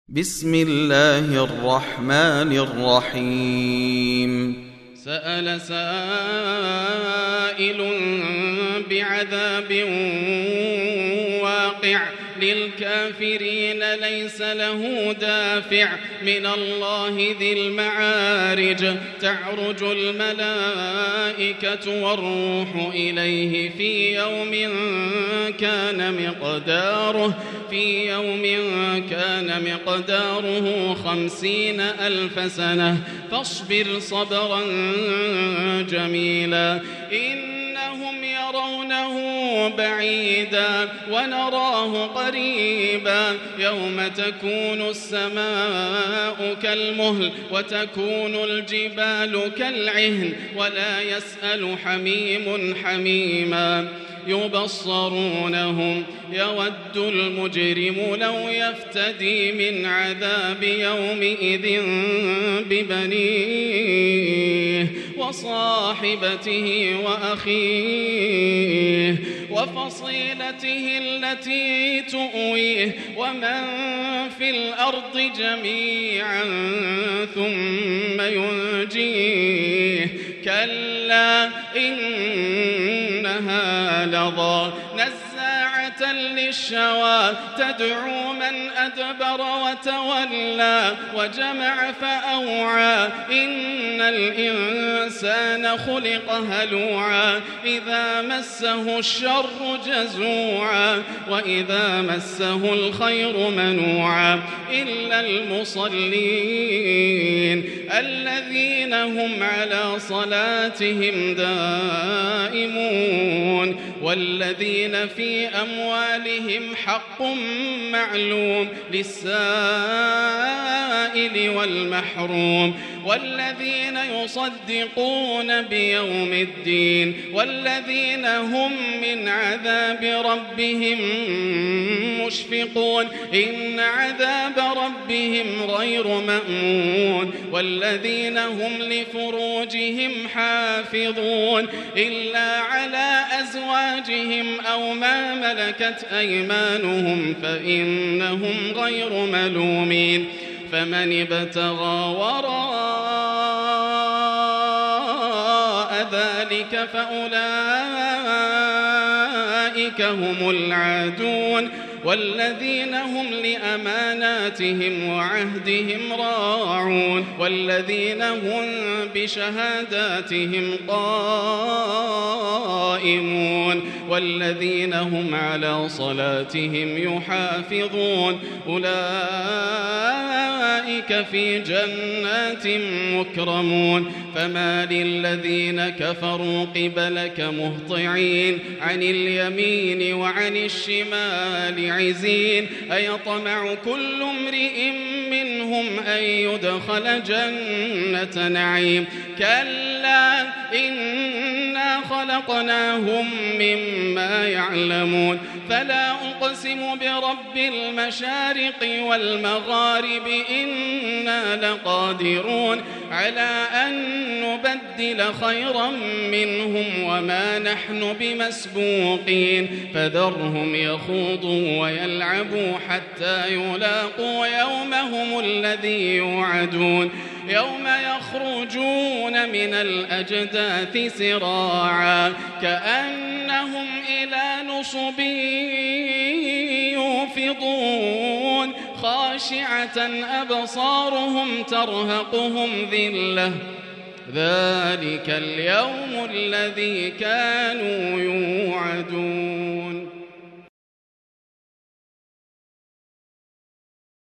بسم الله الرحمن الرحيم سأل سائل بعذاب واقع للكافرين ليس له دافع من الله ذي المعارج تعرج الملائكة والروح إليه في يوم كان مقداره 50,000 سنة فاصبر صبرا جميلا إنهم يرونه بعيدا ونراه قريبا يوم تكون السماء كالمهل وتكون الجبال كالعهن ولا يسأل حميم حميما يبصرونهم يود المجرم لو يفتدي من عذاب يومئذ ببنيه وصاحبته وأخيه وفصيلته التي تؤويه ومن في الأرض جميعا ثم ينجيه كلا إنها لظى نزاعة للشوى تدعو من أدبر وتولى وجمع فأوعى إن الإنسان خلق هلوعا إذا مسه الشر جزوعا وإذا مسه الخير منوعا إلا المصلين الذين هم على صلاتهم دائمون والذين في أموالهم حق معلوم للسائل والمحروم والذين يصدقون بيوم الدين والذين هم من عذاب ربهم مشفقون إن عذاب ربهم غير مأمون والذين هم لفروجهم حافظون إلا على أزواجهم أو ما ملكت أيمانهم فإنهم غير ملومين فمن ابتغى وراء ذلك فأولئك هم العادون والذين هم لأماناتهم وعهدهم راعون والذين هم بشهاداتهم قائمون والذين هم على صلاتهم يحافظون أولئك في جنات مكرمون فما للذين كفروا قبلك مهطعين عن اليمين وعن الشمال عزين أيطمع كل امرئ منهم أن يدخل جنة نعيم كلا إنا خلقناهم مما يعلمون فلا أقسم برب المشارق والمغارب إنا لقادرون على أن نبدل خيرا منهم وما نحن بمسبوقين فذرهم يخوضوا ويلعبوا حتى يلاقوا يومهم الذي يوعدون يوم يخرجون من الأجداث سراعا كأنهم إلى نصب يوفضون خاشعة أبصارهم ترهقهم ذلة ذلك اليوم الذي كانوا يوعدون